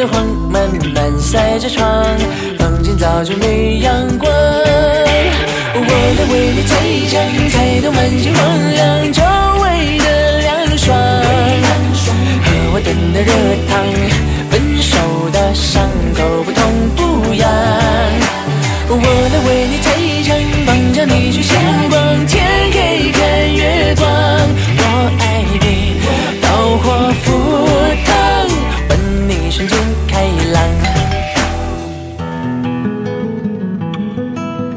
灯晃，慢慢晒着床，房间早就没阳光。我的为你逞强，才懂满心荒凉，久违的凉爽，和我炖的热汤，分手的伤口不痛不痒。我的为你逞强，绑架你去牵挂。